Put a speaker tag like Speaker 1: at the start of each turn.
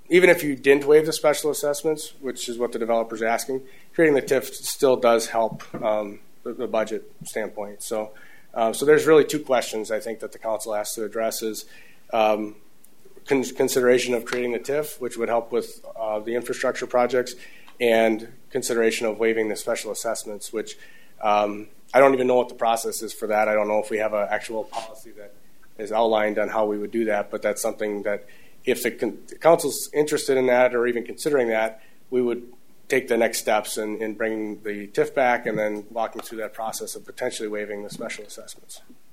Speaker 1: even if you didn't waive the special assessments, which is what the developer's asking, creating the TIF still does help the budget standpoint. So there's really two questions I think that the council has to address is consideration of creating the TIF, which would help with the infrastructure projects, and consideration of waiving the special assessments, which I don't even know what the process is for that. I don't know if we have an actual policy that is outlined on how we would do that, but that's something that if the council's interested in that or even considering that, we would take the next steps in bringing the TIF back and then walking through that process of potentially waiving the special assessments.